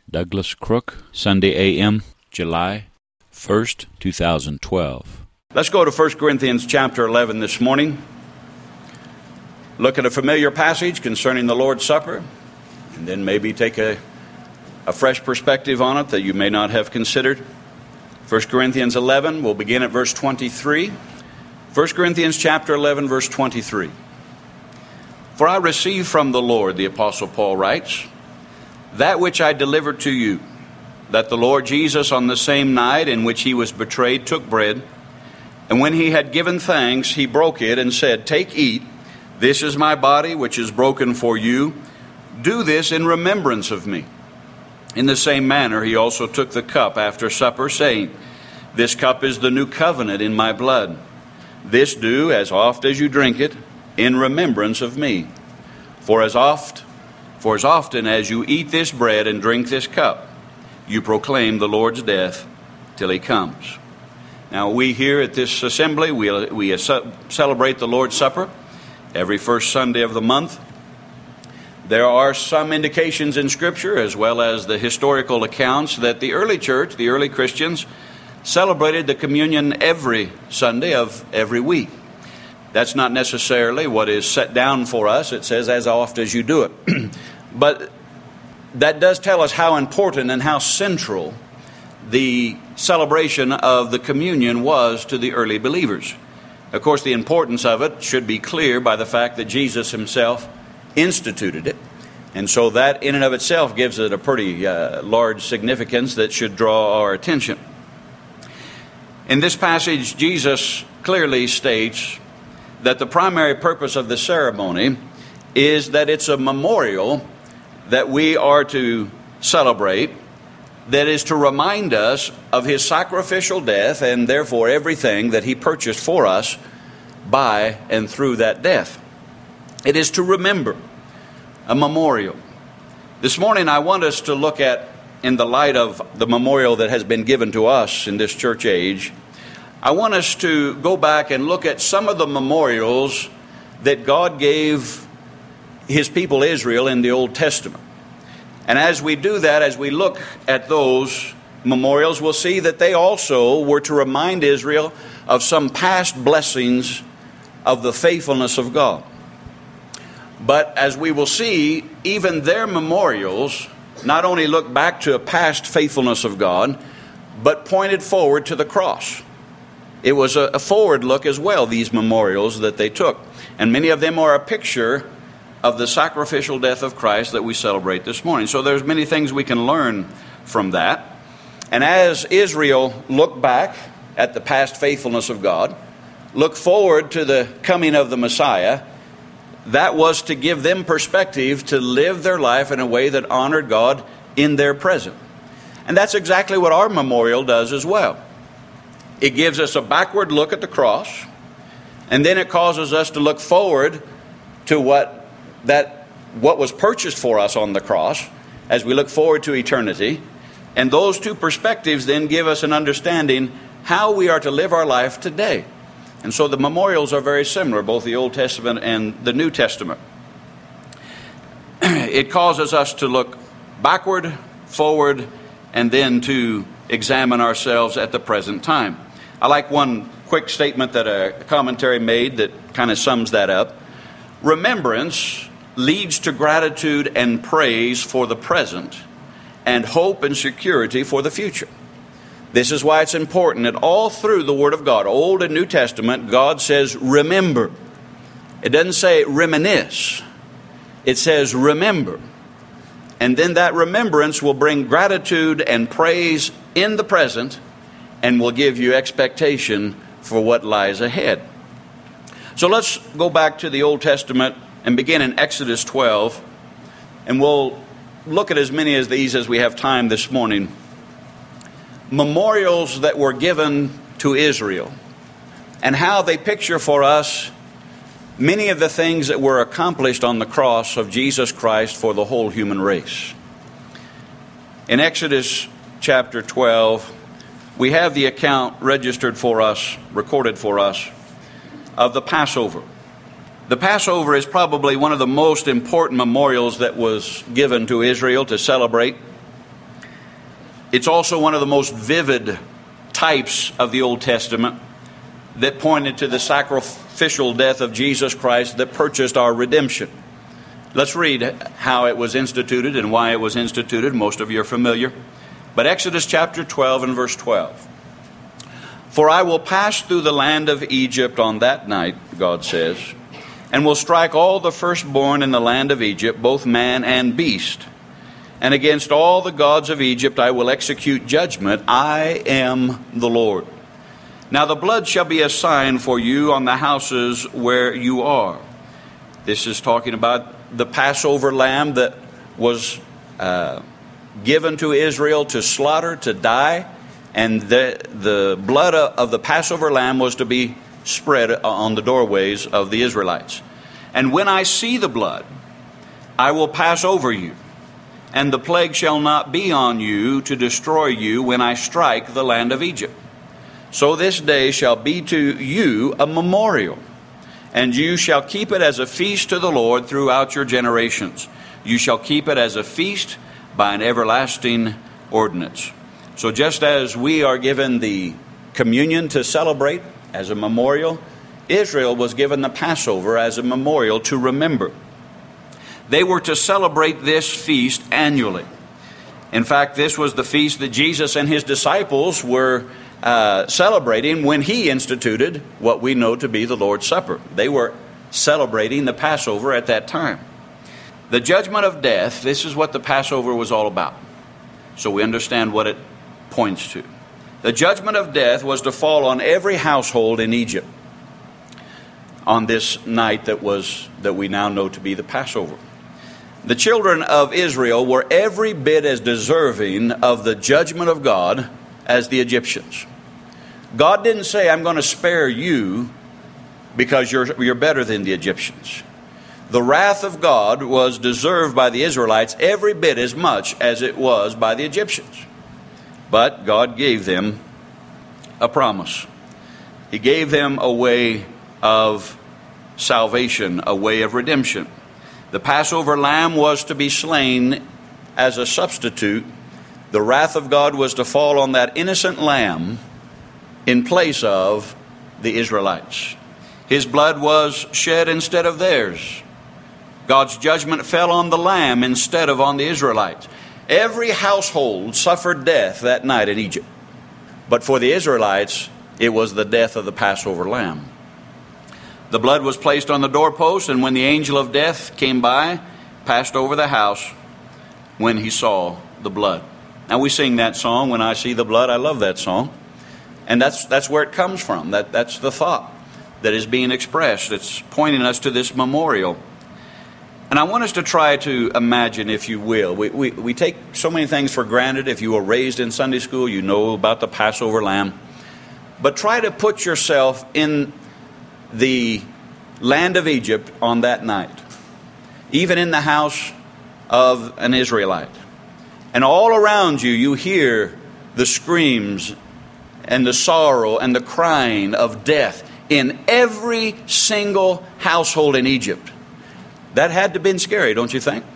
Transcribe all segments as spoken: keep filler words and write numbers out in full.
Douglas Crook, Sunday A M, July first, two thousand twelve. Let's go to First Corinthians chapter eleven this morning. Look at a familiar passage concerning the Lord's Supper, and then maybe take a, a fresh perspective on it that you may not have considered. First Corinthians eleven, we'll begin at verse twenty-three. First Corinthians chapter eleven, verse twenty-three. For I received from the Lord, the Apostle Paul writes, that which I delivered to you, that the Lord Jesus on the same night in which he was betrayed took bread, and when he had given thanks, he broke it and said, Take, eat, this is my body which is broken for you. Do this in remembrance of me. In the same manner he also took the cup after supper, saying, This cup is the new covenant in my blood. This do as oft as you drink it in remembrance of me. For as oft For as often as you eat this bread and drink this cup, you proclaim the Lord's death till he comes. Now we here at this assembly, we, we celebrate the Lord's Supper every first Sunday of the month. There are some indications in Scripture, as well as the historical accounts, that the early church, the early Christians, celebrated the communion every Sunday of every week. That's not necessarily what is set down for us. It says, as oft as you do it. But that does tell us how important and how central the celebration of the communion was to the early believers. Of course, the importance of it should be clear by the fact that Jesus himself instituted it. And so that in and of itself gives it a pretty uh, large significance that should draw our attention. In this passage, Jesus clearly states that the primary purpose of the ceremony is that it's a memorial that we are to celebrate, that is to remind us of his sacrificial death and therefore everything that he purchased for us by and through that death. It is to remember, a memorial. This morning I want us to look at, in the light of the memorial that has been given to us in this church age, I want us to go back and look at some of the memorials that God gave his people Israel in the Old Testament. And as we do that, as we look at those memorials, we'll see that they also were to remind Israel of some past blessings of the faithfulness of God. But as we will see, even their memorials not only look back to a past faithfulness of God, but pointed forward to the cross. It was a, a forward look as well, these memorials that they took. And many of them are a picture of the sacrificial death of Christ that we celebrate this morning. So there's many things we can learn from that. And as Israel looked back at the past faithfulness of God, look forward to the coming of the Messiah, that was to give them perspective to live their life in a way that honored God in their present. And that's exactly what our memorial does as well. It gives us a backward look at the cross, and then it causes us to look forward to what that what was purchased for us on the cross as we look forward to eternity. And those two perspectives then give us an understanding how we are to live our life today. And so the memorials are very similar, both the Old Testament and the New Testament. It causes us to look backward, forward, and then to examine ourselves at the present time. I like one quick statement that a commentary made that kind of sums that up. Remembrance leads to gratitude and praise for the present, and hope and security for the future. This is why it's important that all through the Word of God, Old and New Testament, God says, remember. It doesn't say reminisce. It says remember. And then that remembrance will bring gratitude and praise in the present and will give you expectation for what lies ahead. So let's go back to the Old Testament and begin in Exodus twelve. And we'll look at as many of these as we have time this morning. Memorials that were given to Israel and how they picture for us many of the things that were accomplished on the cross of Jesus Christ for the whole human race. In Exodus chapter twelve, we have the account registered for us, recorded for us, of the Passover. The Passover is probably one of the most important memorials that was given to Israel to celebrate. It's also one of the most vivid types of the Old Testament that pointed to the sacrificial death of Jesus Christ that purchased our redemption. Let's read how it was instituted and why it was instituted. Most of you are familiar. But Exodus chapter twelve and verse twelve. For I will pass through the land of Egypt on that night, God says, and will strike all the firstborn in the land of Egypt, both man and beast. And against all the gods of Egypt I will execute judgment. I am the Lord. Now the blood shall be a sign for you on the houses where you are. This is talking about the Passover lamb that was uh, given to Israel to slaughter, to die. And the, the blood of the Passover lamb was to be spread on the doorways of the Israelites. And when I see the blood, I will pass over you. And the plague shall not be on you to destroy you when I strike the land of Egypt. So this day shall be to you a memorial, and you shall keep it as a feast to the Lord throughout your generations. You shall keep it as a feast by an everlasting ordinance. So just as we are given the communion to celebrate as a memorial, Israel was given the Passover as a memorial to remember. They were to celebrate this feast annually. In fact, this was the feast that Jesus and his disciples were uh, celebrating when he instituted what we know to be the Lord's Supper. They were celebrating the Passover at that time. The judgment of death, this is what the Passover was all about. So we understand what it points to. The judgment of death was to fall on every household in Egypt on this night that was that we now know to be the Passover. The children of Israel were every bit as deserving of the judgment of God as the Egyptians. God didn't say, I'm going to spare you because you're, you're better than the Egyptians. The wrath of God was deserved by the Israelites every bit as much as it was by the Egyptians. But God gave them a promise. He gave them a way of salvation, a way of redemption. The Passover lamb was to be slain as a substitute. The wrath of God was to fall on that innocent lamb in place of the Israelites. His blood was shed instead of theirs. God's judgment fell on the lamb instead of on the Israelites. Every household suffered death that night in Egypt. But for the Israelites, it was the death of the Passover lamb. The blood was placed on the doorpost, and when the angel of death came by, passed over the house when he saw the blood. Now we sing that song, When I See the Blood. I love that song. And that's that's where it comes from. That That's the thought that is being expressed. It's pointing us to this memorial. And I want us to try to imagine, if you will. We, we, we take so many things for granted. If you were raised in Sunday school, you know about the Passover lamb. But try to put yourself in the land of Egypt on that night, even in the house of an Israelite. And all around you, you hear the screams and the sorrow and the crying of death in every single household in Egypt. That had to have been scary, don't you think?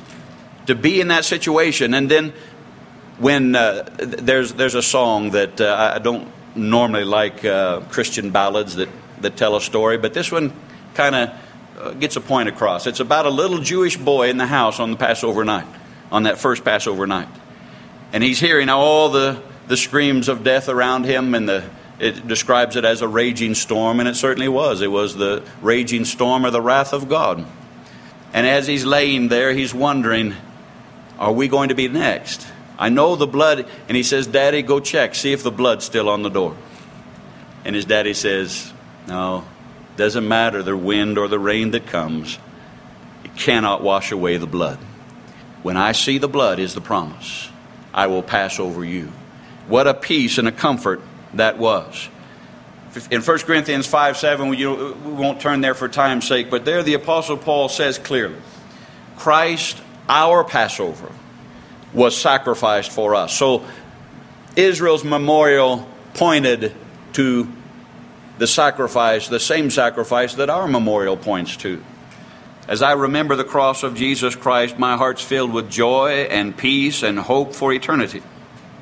To be in that situation. And then when uh, there's there's a song that uh, I don't normally like uh, Christian ballads that that tell a story, but this one kind of uh, gets a point across. It's about a little Jewish boy in the house on the Passover night, on that first Passover night. And he's hearing all the, the screams of death around him, and the it describes it as a raging storm, and it certainly was. It was the raging storm or the wrath of God. And as he's laying there, he's wondering, are we going to be next? I know the blood, and he says, Daddy, go check, see if the blood's still on the door. And his daddy says, no, doesn't matter the wind or the rain that comes. It cannot wash away the blood. When I see the blood is the promise. I will pass over you. What a peace and a comfort that was. In First Corinthians five seven, we, we won't turn there for time's sake, but there the Apostle Paul says clearly, Christ, our Passover, was sacrificed for us. So Israel's memorial pointed to the sacrifice, the same sacrifice that our memorial points to. As I remember the cross of Jesus Christ, my heart's filled with joy and peace and hope for eternity.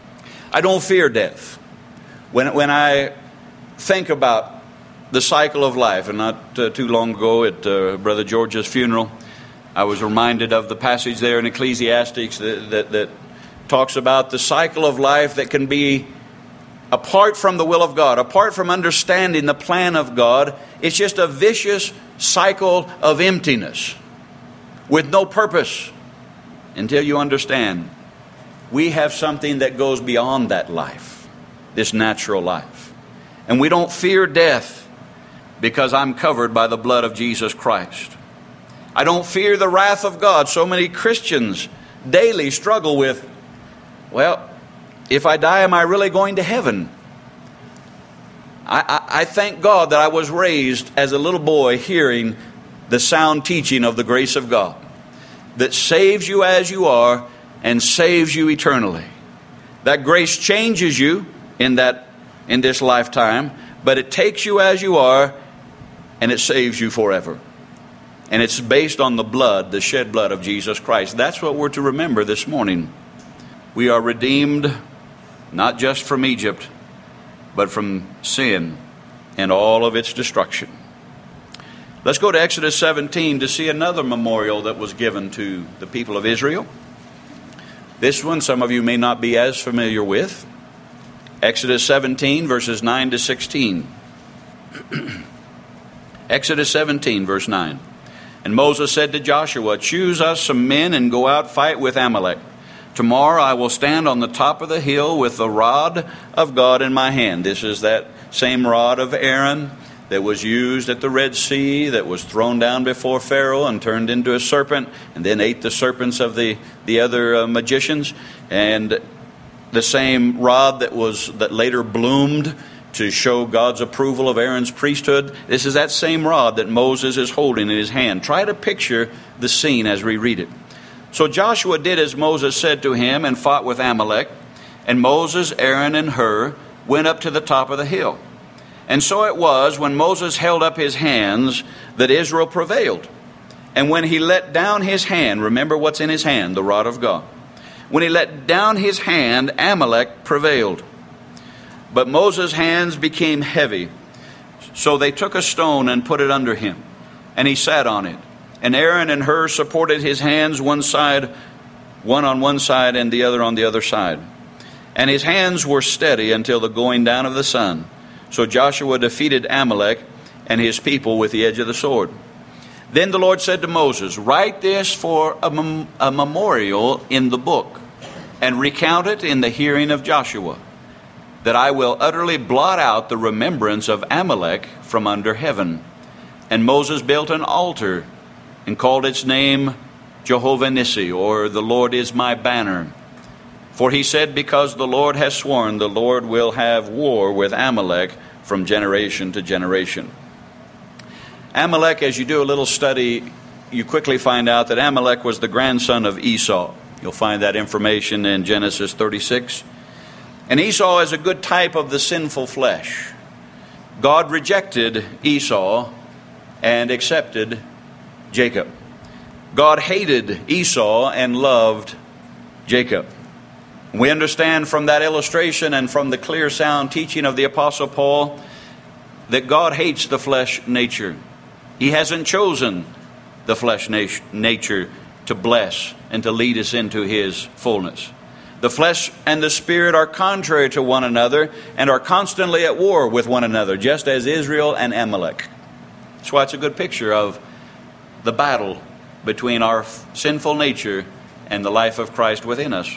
I don't fear death. When, when I think about the cycle of life, and not uh, too long ago at uh, Brother George's funeral, I was reminded of the passage there in Ecclesiastes that, that, that talks about the cycle of life that can be apart from the will of God, apart from understanding the plan of God. It's just a vicious cycle of emptiness with no purpose until you understand we have something that goes beyond that life, this natural life. And we don't fear death because I'm covered by the blood of Jesus Christ. I don't fear the wrath of God. So many Christians daily struggle with, well, if I die, am I really going to heaven? I, I, I thank God that I was raised as a little boy hearing the sound teaching of the grace of God that saves you as you are and saves you eternally. That grace changes you in that in this lifetime, but it takes you as you are and it saves you forever. And it's based on the blood, the shed blood of Jesus Christ. That's what we're to remember this morning. We are redeemed not just from Egypt, but from sin and all of its destruction. Let's go to Exodus seventeen to see another memorial that was given to the people of Israel. This one some of you may not be as familiar with. Exodus seventeen, verses nine to sixteen. Exodus seventeen, verse nine. And Moses said to Joshua, choose us some men and go out fight with Amalek. Tomorrow I will stand on the top of the hill with the rod of God in my hand. This is that same rod of Aaron that was used at the Red Sea, that was thrown down before Pharaoh and turned into a serpent, and then ate the serpents of the, the other uh, magicians. And the same rod that was that later bloomed to show God's approval of Aaron's priesthood. This is that same rod that Moses is holding in his hand. Try to picture the scene as we read it. So Joshua did as Moses said to him and fought with Amalek. And Moses, Aaron, and Hur went up to the top of the hill. And so it was when Moses held up his hands that Israel prevailed. And when he let down his hand, remember what's in his hand, the rod of God. When he let down his hand, Amalek prevailed. But Moses' hands became heavy. So they took a stone and put it under him. And he sat on it. And Aaron and Hur supported his hands one side, one on one side and the other on the other side. And his hands were steady until the going down of the sun. So Joshua defeated Amalek and his people with the edge of the sword. Then the Lord said to Moses, write this for a, mem- a memorial in the book, and recount it in the hearing of Joshua, that I will utterly blot out the remembrance of Amalek from under heaven. And Moses built an altar and called its name Jehovah Nissi, or the Lord is my banner. For he said, because the Lord has sworn, the Lord will have war with Amalek from generation to generation. Amalek, as you do a little study, you quickly find out that Amalek was the grandson of Esau. You'll find that information in Genesis thirty-six. And Esau is a good type of the sinful flesh. God rejected Esau and accepted Jacob. God hated Esau and loved Jacob. We understand from that illustration and from the clear sound teaching of the Apostle Paul that God hates the flesh nature. He hasn't chosen the flesh nature to bless and to lead us into His fullness. The flesh and the spirit are contrary to one another and are constantly at war with one another, just as Israel and Amalek. That's why it's a good picture of the battle between our sinful nature and the life of Christ within us.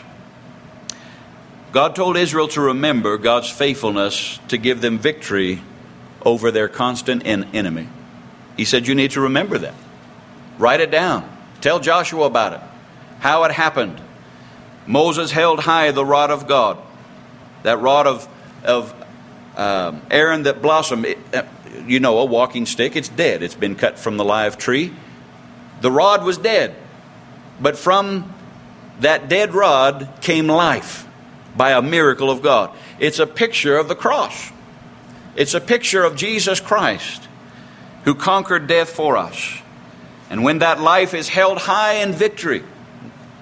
God told Israel to remember God's faithfulness to give them victory over their constant enemy. He said, you need to remember that. Write it down. Tell Joshua about it. How it happened. Moses held high the rod of God. That rod of, of um, Aaron that blossomed. It, uh, you know, a walking stick, it's dead. It's been cut from the live tree. The rod was dead. But from that dead rod came life by a miracle of God. It's a picture of the cross. It's a picture of Jesus Christ who conquered death for us. And when that life is held high in victory,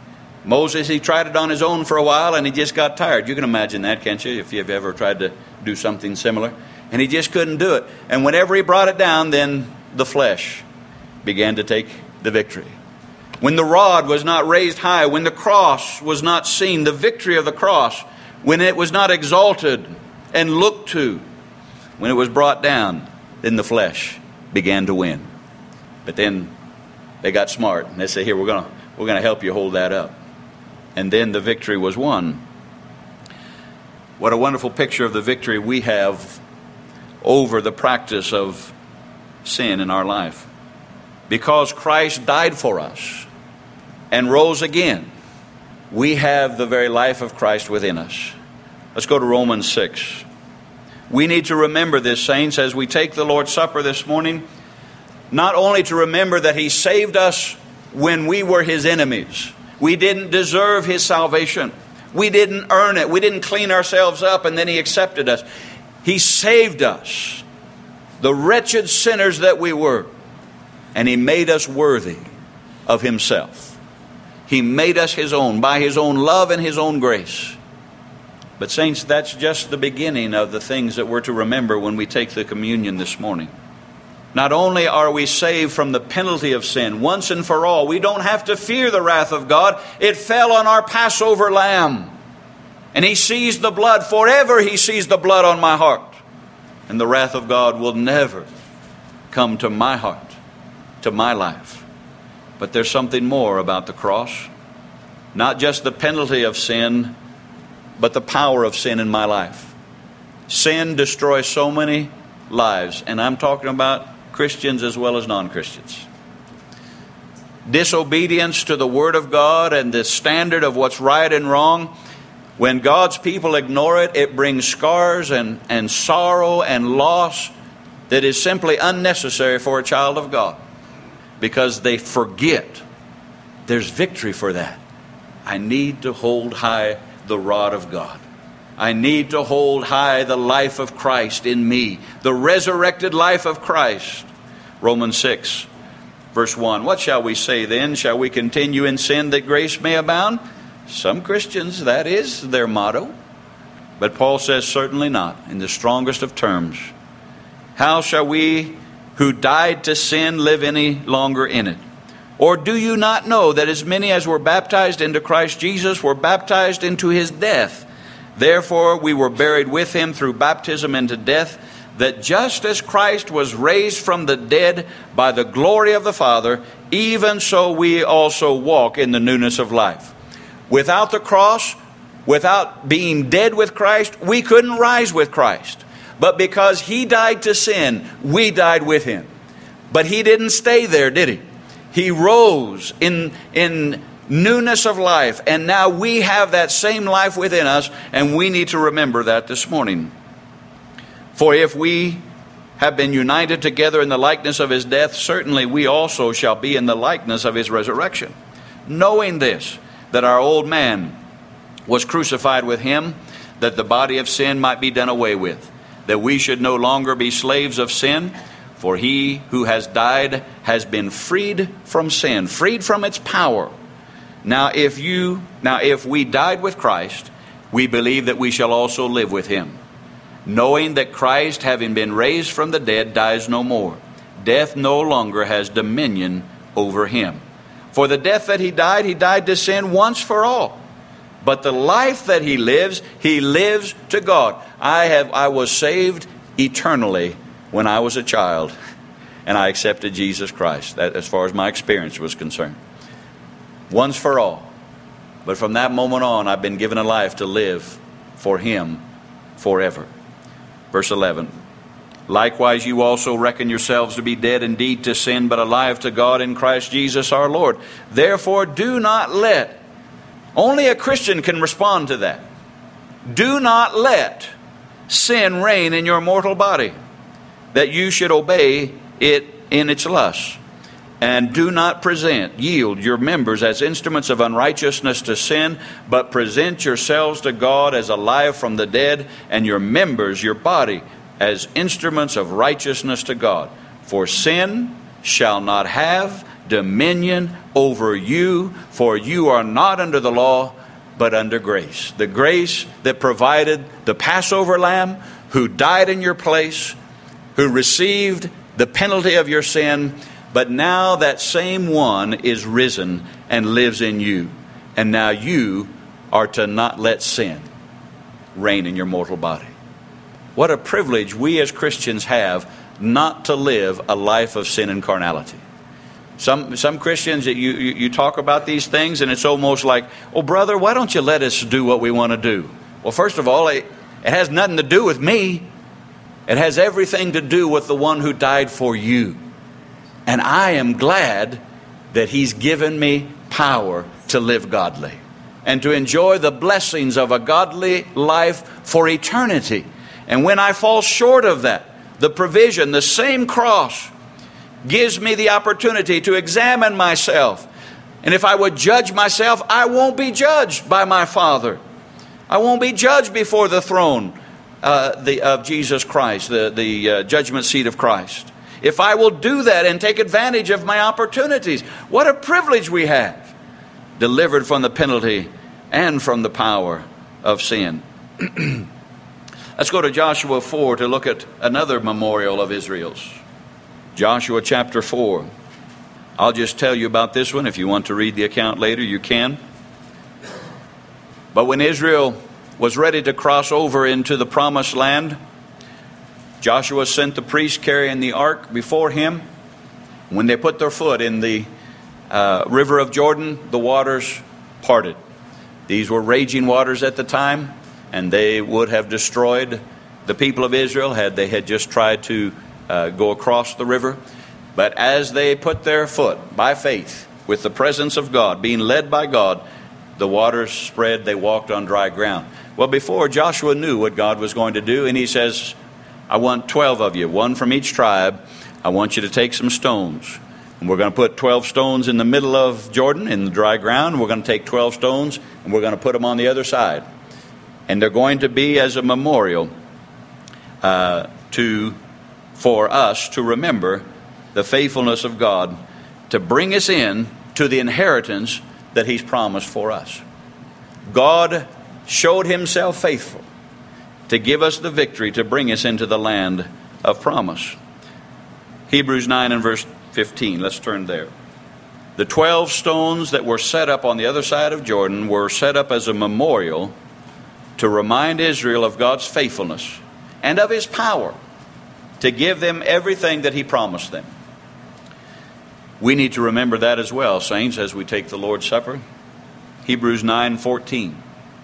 Moses, he tried it on his own for a while and he just got tired. You can imagine that, can't you, if you've ever tried to do something similar. And he just couldn't do it. And whenever he brought it down, then the flesh began to take the victory. When the rod was not raised high, when the cross was not seen, the victory of the cross, when it was not exalted and looked to, when it was brought down, then the flesh began to win. But then they got smart and they said, here, we're going to we're going to help you hold that up. And then the victory was won. What a wonderful picture of the victory we have over the practice of sin in our life. Because Christ died for us and rose again, we have the very life of Christ within us. Let's go to Romans six. We need to remember this, saints, as we take the Lord's Supper this morning, not only to remember that He saved us when we were His enemies. We didn't deserve His salvation. We didn't earn it. We didn't clean ourselves up and then He accepted us. He saved us, the wretched sinners that we were, and He made us worthy of Himself. He made us His own by His own love and His own grace. But saints, that's just the beginning of the things that we're to remember when we take the communion this morning. Not only are we saved from the penalty of sin once and for all, we don't have to fear the wrath of God. It fell on our Passover lamb. And He sees the blood. Forever He sees the blood on my heart. And the wrath of God will never come to my heart, to my life. But there's something more about the cross. Not just the penalty of sin, but the power of sin in my life. Sin destroys so many lives. And I'm talking about Christians as well as non-Christians. Disobedience to the Word of God and the standard of what's right and wrong, when God's people ignore it, it brings scars and, and sorrow and loss that is simply unnecessary for a child of God. Because they forget there's victory for that. I need to hold high the rod of God. I need to hold high the life of Christ in me, the resurrected life of Christ. Romans six, verse one. What shall we say then? Shall we continue in sin that grace may abound? Some Christians, that is their motto. But Paul says certainly not, in the strongest of terms. How shall we who died to sin live any longer in it? Or do you not know that as many as were baptized into Christ Jesus were baptized into His death? Therefore we were buried with Him through baptism into death, that just as Christ was raised from the dead by the glory of the Father, even so we also walk in the newness of life. Without the cross, without being dead with Christ, we couldn't rise with Christ. But because He died to sin, we died with Him. But He didn't stay there, did He? He rose in, in newness of life. And now we have that same life within us. And we need to remember that this morning. For if we have been united together in the likeness of His death, certainly we also shall be in the likeness of His resurrection. Knowing this, that our old man was crucified with Him, that the body of sin might be done away with, that we should no longer be slaves of sin. For He who has died has been freed from sin, freed from its power. Now if you, now if we died with Christ, we believe that we shall also live with Him, knowing that Christ, having been raised from the dead, dies no more. Death no longer has dominion over Him. For the death that He died, He died to sin once for all. But the life that He lives, He lives to God. I have, I was saved eternally when I was a child, and I accepted Jesus Christ, that, as far as my experience was concerned. Once for all. But from that moment on, I've been given a life to live for Him forever. Verse eleven. Likewise, you also reckon yourselves to be dead indeed to sin, but alive to God in Christ Jesus our Lord. Therefore, do not let, only a Christian can respond to that. Do not let sin reign in your mortal body, that you should obey it in its lusts. And do not present, yield your members as instruments of unrighteousness to sin, but present yourselves to God as alive from the dead, and your members, your body, as instruments of righteousness to God. For sin shall not have dominion over you, for you are not under the law, but under grace. The grace that provided the Passover lamb, who died in your place, who received the penalty of your sin, but now that same one is risen and lives in you. And now you are to not let sin reign in your mortal body. What a privilege we as Christians have not to live a life of sin and carnality. Some some Christians, you, you, you talk about these things and it's almost like, oh brother, why don't you let us do what we want to do? Well, first of all, it, it has nothing to do with me. It has everything to do with the one who died for you. And I am glad that He's given me power to live godly and to enjoy the blessings of a godly life for eternity. And when I fall short of that, the provision, the same cross, gives me the opportunity to examine myself. And if I would judge myself, I won't be judged by my Father. I won't be judged before the throne uh, the, of Jesus Christ, the, the uh, judgment seat of Christ. If I will do that and take advantage of my opportunities, what a privilege we have, delivered from the penalty and from the power of sin. Let's go to Joshua four to look at another memorial of Israel's. Joshua chapter four. I'll just tell you about this one. If you want to read the account later, you can. But when Israel was ready to cross over into the promised land, Joshua sent the priests carrying the ark before him. When they put their foot in the uh, river of Jordan, the waters parted. These were raging waters at the time, and they would have destroyed the people of Israel had they had just tried to uh, go across the river. But as they put their foot by faith with the presence of God, being led by God, the waters spread, they walked on dry ground. Well, before Joshua knew what God was going to do, and he says, I want twelve of you, one from each tribe. I want you to take some stones. And we're going to put twelve stones in the middle of Jordan in the dry ground. We're going to take twelve stones and we're going to put them on the other side. And they're going to be as a memorial uh, to for us to remember the faithfulness of God to bring us in to the inheritance that He's promised for us. God showed Himself faithful to give us the victory to bring us into the land of promise. Hebrews nine and verse fifteen. Let's turn there. The twelve stones that were set up on the other side of Jordan were set up as a memorial to remind Israel of God's faithfulness and of His power to give them everything that He promised them. We need to remember that as well, saints, as we take the Lord's Supper. Hebrews nine fourteen.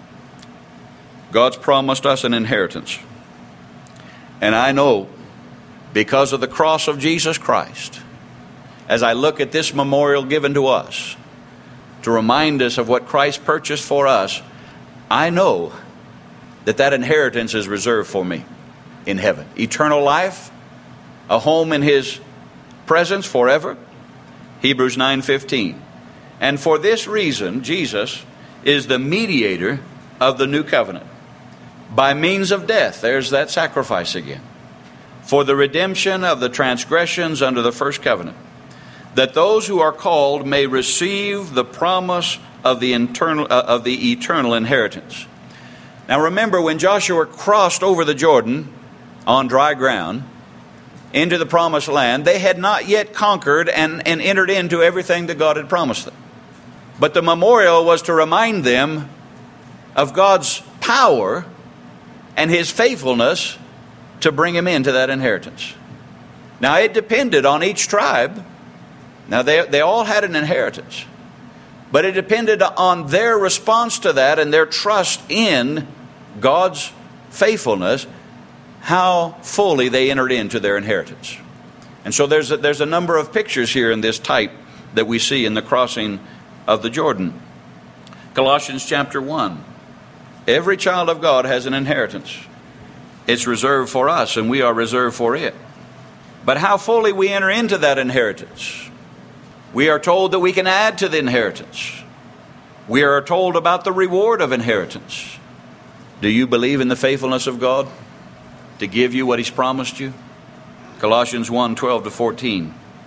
God's promised us an inheritance. And I know, because of the cross of Jesus Christ, as I look at this memorial given to us, to remind us of what Christ purchased for us, I know that that inheritance is reserved for me in heaven. Eternal life, a home in His presence forever. Hebrews nine fifteen. And for this reason, Jesus is the mediator of the new covenant, by means of death. There's that sacrifice again. For the redemption of the transgressions under the first covenant, that those who are called may receive the promise of the internal uh, of the eternal inheritance. Now remember, when Joshua crossed over the Jordan on dry ground into the promised land, they had not yet conquered and, and entered into everything that God had promised them. But the memorial was to remind them of God's power and His faithfulness to bring them into that inheritance. Now it depended on each tribe. Now they, they all had an inheritance. But it depended on their response to that and their trust in God's faithfulness, how fully they entered into their inheritance. And so there's a, there's a number of pictures here in this type that we see in the crossing of the Jordan. Colossians chapter one. Every child of God has an inheritance. It's reserved for us and we are reserved for it. But how fully we enter into that inheritance. We are told that we can add to the inheritance. We are told about the reward of inheritance. Do you believe in the faithfulness of God to give you what He's promised you? Colossians one twelve to fourteen.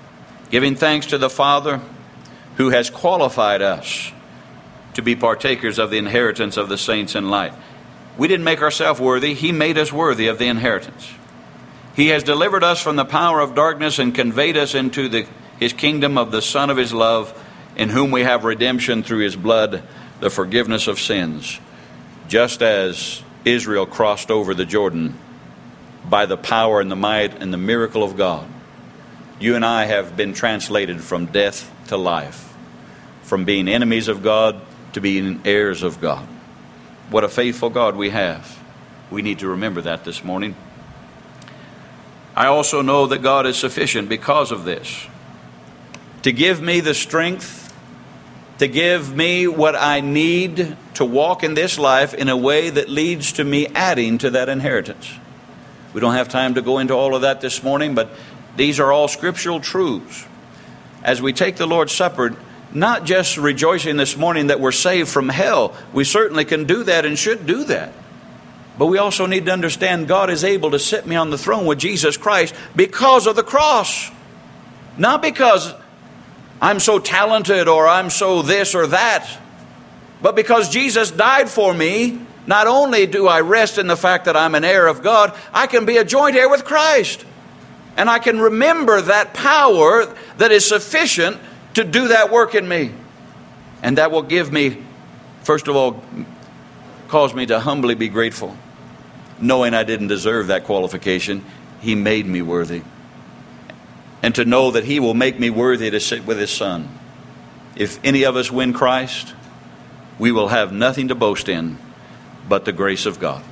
giving thanks to the Father who has qualified us to be partakers of the inheritance of the saints in light. We didn't make ourselves worthy. He made us worthy of the inheritance. He has delivered us from the power of darkness and conveyed us into the, his kingdom of the Son of his love, in whom we have redemption through his blood, the forgiveness of sins. Just as Israel crossed over the Jordan by the power and the might and the miracle of God, you and I have been translated from death to life, from being enemies of God to being heirs of God. What a faithful God we have. We need to remember that this morning. I also know that God is sufficient because of this, to give me the strength, to give me what I need to walk in this life in a way that leads to me adding to that inheritance. We don't have time to go into all of that this morning, but these are all scriptural truths. As we take the Lord's Supper, not just rejoicing this morning that we're saved from hell. We certainly can do that and should do that. But we also need to understand God is able to sit me on the throne with Jesus Christ because of the cross. Not because I'm so talented or I'm so this or that, but because Jesus died for me. Not only do I rest in the fact that I'm an heir of God, I can be a joint heir with Christ. And I can remember that power that is sufficient to do that work in me. And that will give me, first of all, cause me to humbly be grateful, knowing I didn't deserve that qualification. He made me worthy. And to know that he will make me worthy to sit with his Son. If any of us win Christ, we will have nothing to boast in but the grace of God.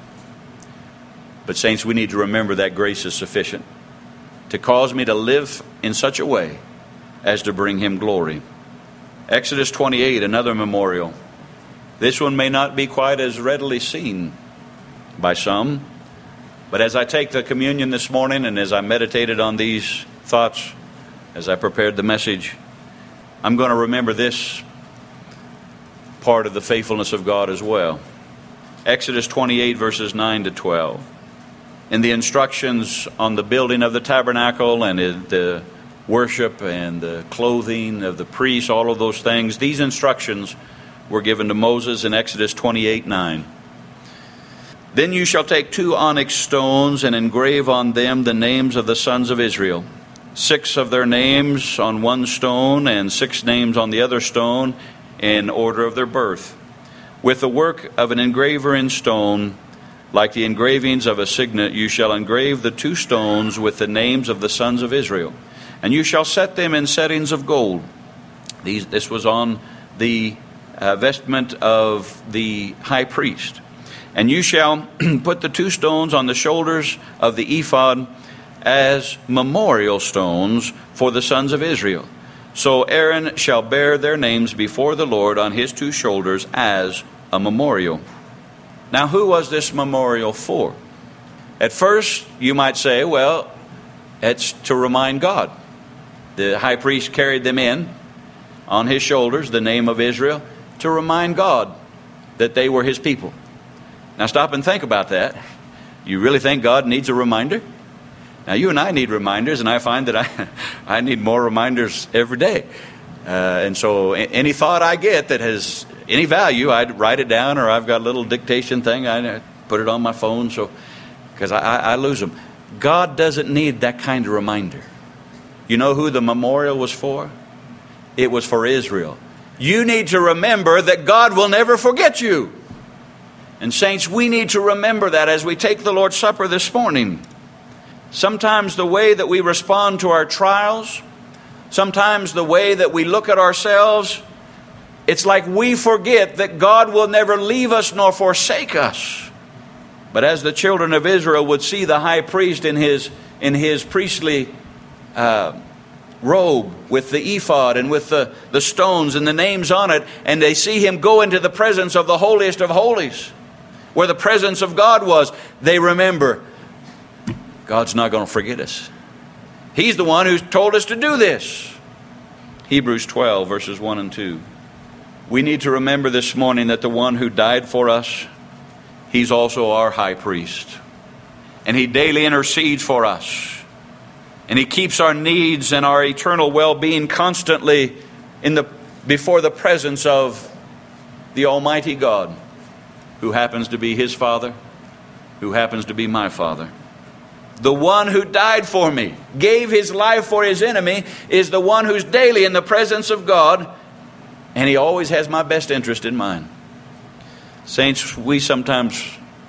But saints, we need to remember that grace is sufficient to cause me to live in such a way as to bring him glory. Exodus twenty-eight, another memorial. This one may not be quite as readily seen by some, but as I take the communion this morning and as I meditated on these thoughts, as I prepared the message, I'm going to remember this part of the faithfulness of God as well. Exodus twenty-eight, verses nine to twelve. In the instructions on the building of the tabernacle and in the worship and the clothing of the priests, all of those things, these instructions were given to Moses in Exodus twenty-eight nine. Then you shall take two onyx stones and engrave on them the names of the sons of Israel, six of their names on one stone and six names on the other stone in order of their birth. With the work of an engraver in stone, like the engravings of a signet, you shall engrave the two stones with the names of the sons of Israel. And you shall set them in settings of gold. These, this was on the uh, vestment of the high priest. And you shall put the two stones on the shoulders of the ephod as memorial stones for the sons of Israel. So Aaron shall bear their names before the Lord on his two shoulders as a memorial. Now, who was this memorial for? At first, you might say, well, it's to remind God. The high priest carried them in on his shoulders, the name of Israel, to remind God that they were his people. Now stop and think about that. You really think God needs a reminder? Now you and I need reminders, and I find that I, I need more reminders every day. Uh, and so any thought I get that has any value, I write it down, or I've got a little dictation thing, I put it on my phone, so because I, I, I lose them. God doesn't need that kind of reminder. You know who the memorial was for? It was for Israel. You need to remember that God will never forget you. And saints, we need to remember that as we take the Lord's Supper this morning. Sometimes the way that we respond to our trials, sometimes the way that we look at ourselves, it's like we forget that God will never leave us nor forsake us. But as the children of Israel would see the high priest in his, in his priestly uh, robe with the ephod and with the, the stones and the names on it, and they see him go into the presence of the holiest of holies, where the presence of God was, they remember, God's not going to forget us. He's the one who's told us to do this. Hebrews twelve, verses one and two. We need to remember this morning that the one who died for us, he's also our high priest. And he daily intercedes for us. And He keeps our needs and our eternal well-being constantly in the before the presence of the Almighty God, who happens to be His Father, who happens to be my Father. The one who died for me, gave His life for His enemy, is the one who's daily in the presence of God, and He always has my best interest in mind. Saints, we sometimes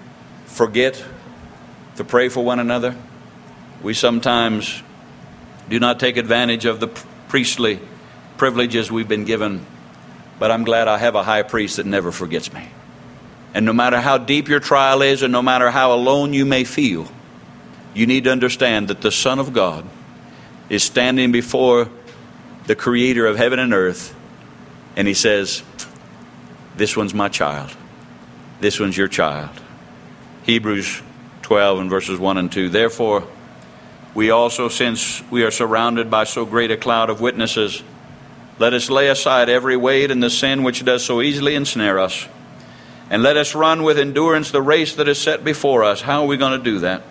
forget to pray for one another. We sometimes do not take advantage of the priestly privileges we've been given. But I'm glad I have a high priest that never forgets me. And no matter how deep your trial is, and no matter how alone you may feel, you need to understand that the Son of God is standing before the Creator of heaven and earth, and He says, this one's my child. This one's your child. Hebrews twelve and verses one and two. Therefore, we also, since we are surrounded by so great a cloud of witnesses, let us lay aside every weight and the sin which does so easily ensnare us, and let us run with endurance the race that is set before us. How are we going to do that?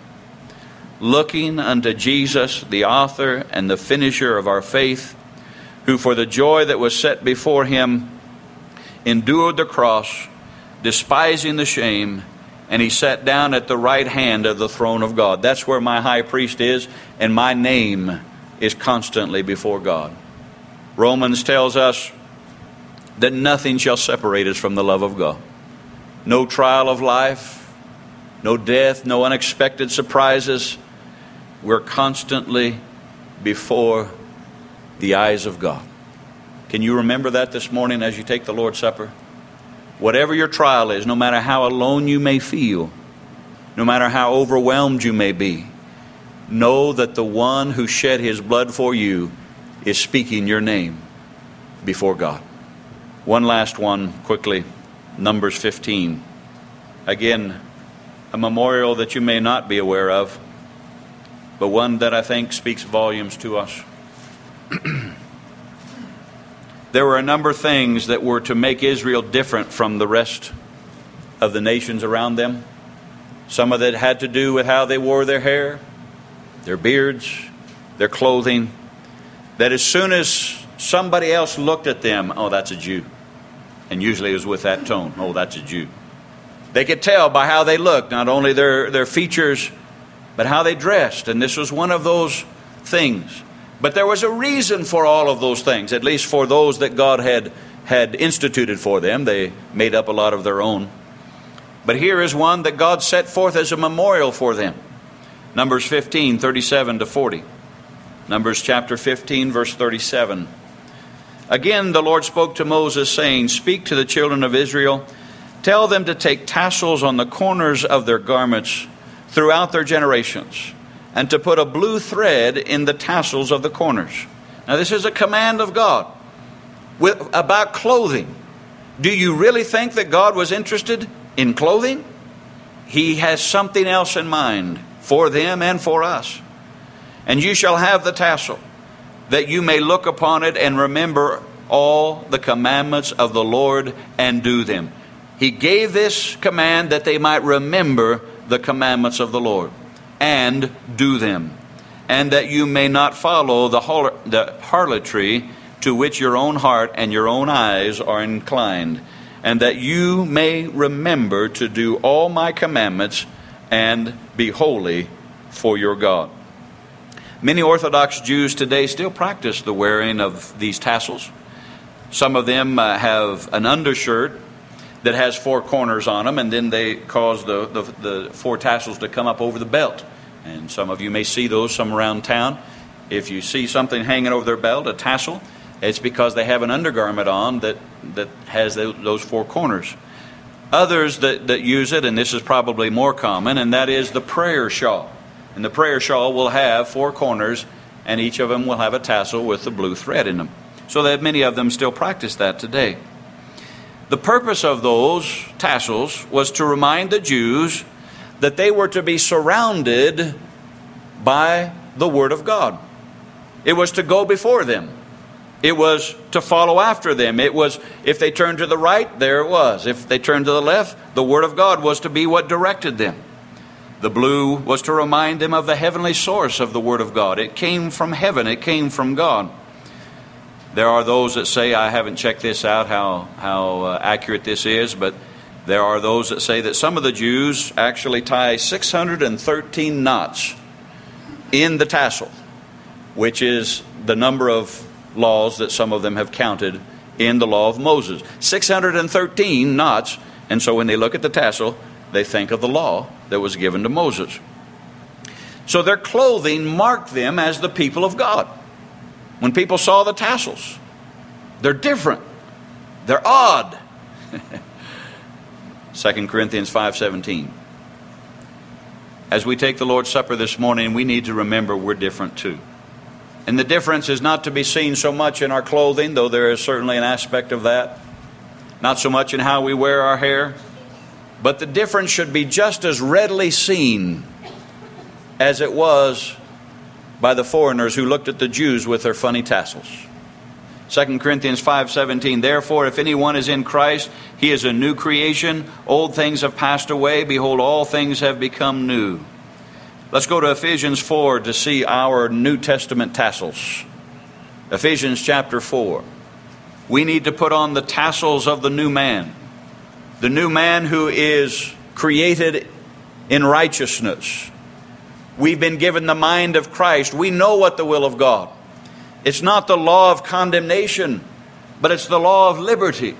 Looking unto Jesus, the author and the finisher of our faith, who for the joy that was set before Him endured the cross, despising the shame, and He sat down at the right hand of the throne of God. That's where my high priest is, and my name is constantly before God. Romans tells us that nothing shall separate us from the love of God. No trial of life, no death, no unexpected surprises. We're constantly before the eyes of God. Can you remember that this morning as you take the Lord's Supper? Whatever your trial is, no matter how alone you may feel, no matter how overwhelmed you may be, know that the one who shed His blood for you is speaking your name before God. One last one quickly. Numbers fifteen. Again, a memorial that you may not be aware of, but one that I think speaks volumes to us. There were a number of things that were to make Israel different from the rest of the nations around them. Some of it had to do with how they wore their hair, their beards, their clothing. That as soon as somebody else looked at them, oh, that's a Jew. And usually it was with that tone, oh, that's a Jew. They could tell by how they looked, not only their, their features, but how they dressed. And this was one of those things. But there was a reason for all of those things, at least for those that God had, had instituted for them. They made up a lot of their own. But here is one that God set forth as a memorial for them. Numbers fifteen, thirty-seven to forty. Numbers chapter fifteen, verse thirty-seven. Again, the Lord spoke to Moses, saying, speak to the children of Israel. Tell them to take tassels on the corners of their garments throughout their generations, and to put a blue thread in the tassels of the corners. Now, this is a command of God with, about clothing. Do you really think that God was interested in clothing? He has something else in mind for them and for us. And you shall have the tassel, that you may look upon it and remember all the commandments of the Lord and do them. He gave this command that they might remember the commandments of the Lord and do them, and that you may not follow the, har- the harlotry to which your own heart and your own eyes are inclined, and that you may remember to do all my commandments and be holy for your God. Many Orthodox Jews today still practice the wearing of these tassels. Some of them uh, have an undershirt that has four corners on them, and then they cause the, the, the four tassels to come up over the belt. And some of you may see those, some around town. If you see something hanging over their belt, a tassel, it's because they have an undergarment on that, that has those four corners. Others that, that use it, and this is probably more common, and that is the prayer shawl. And the prayer shawl will have four corners, and each of them will have a tassel with the blue thread in them. So that many of them still practice that today. The purpose of those tassels was to remind the Jews that they were to be surrounded by the Word of God. It was to go before them. It was to follow after them. It was, if they turned to the right, there it was. If they turned to the left, the Word of God was to be what directed them. The blue was to remind them of the heavenly source of the Word of God. It came from heaven. It came from God. There are those that say, I haven't checked this out, how, how uh, accurate this is, but there are those that say that some of the Jews actually tie six hundred thirteen knots in the tassel, which is the number of laws that some of them have counted in the law of Moses. six hundred thirteen knots, and so when they look at the tassel, they think of the law that was given to Moses. So their clothing marked them as the people of God. When people saw the tassels, they're different. They're odd. Second Corinthians five seventeen. As we take the Lord's Supper this morning, we need to remember we're different too. And the difference is not to be seen so much in our clothing, though there is certainly an aspect of that. Not so much in how we wear our hair. But the difference should be just as readily seen as it was by the foreigners who looked at the Jews with their funny tassels. Second Corinthians five seventeen, therefore, if anyone is in Christ, he is a new creation. Old things have passed away. Behold, all things have become new. Let's go to Ephesians four to see our New Testament tassels. Ephesians chapter four. We need to put on the tassels of the new man. The new man who is created in righteousness. We've been given the mind of Christ. We know what the will of God. It's not the law of condemnation, but it's the law of liberty.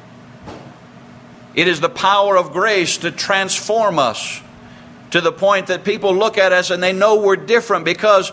It is the power of grace to transform us to the point that people look at us and they know we're different because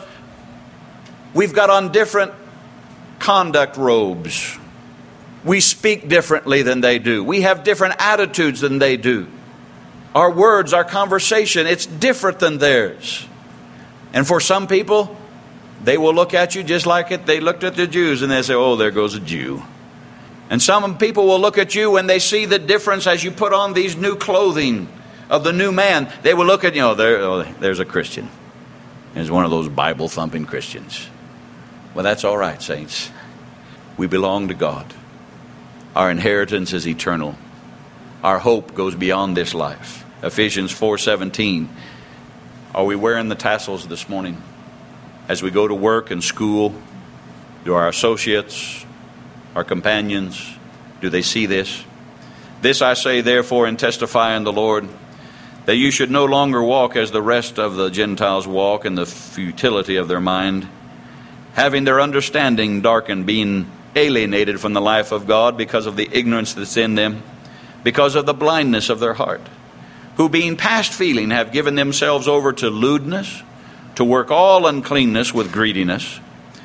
we've got on different conduct robes. We speak differently than they do. We have different attitudes than they do. Our words, our conversation, it's different than theirs. And for some people, they will look at you just like it. They looked at the Jews and they say, oh, there goes a Jew. And some people will look at you when they see the difference as you put on these new clothing of the new man. They will look at you, oh, there, oh there's a Christian. There's one of those Bible-thumping Christians. Well, that's all right, saints. We belong to God. Our inheritance is eternal. Our hope goes beyond this life. Ephesians four seventeen. Are we wearing the tassels this morning? As we go to work and school, do our associates, our companions, do they see this? This I say therefore and testify in the Lord, that you should no longer walk as the rest of the Gentiles walk in the futility of their mind, having their understanding darkened, being alienated from the life of God because of the ignorance that's in them, because of the blindness of their heart, who being past feeling have given themselves over to lewdness, to work all uncleanness with greediness.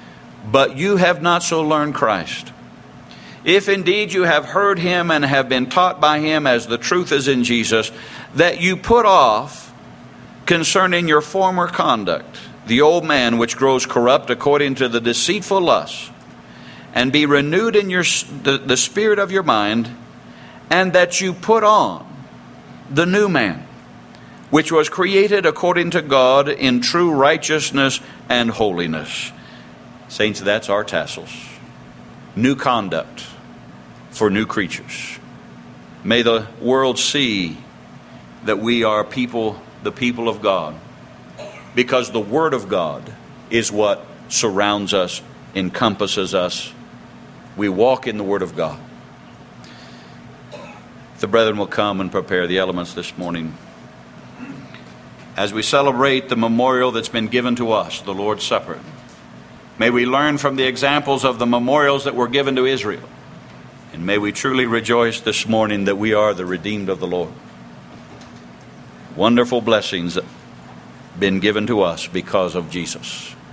But you have not so learned Christ. If indeed you have heard him and have been taught by him as the truth is in Jesus, that you put off concerning your former conduct the old man which grows corrupt according to the deceitful lusts, and be renewed in your the, the spirit of your mind, and that you put on the new man, which was created according to God in true righteousness and holiness. Saints, that's our tassels. New conduct for new creatures. May the world see that we are people, the people of God, because the Word of God is what surrounds us, encompasses us. We walk in the Word of God. The brethren will come and prepare the elements this morning. As we celebrate the memorial that's been given to us, the Lord's Supper, may we learn from the examples of the memorials that were given to Israel. And may we truly rejoice this morning that we are the redeemed of the Lord. Wonderful blessings that have been given to us because of Jesus.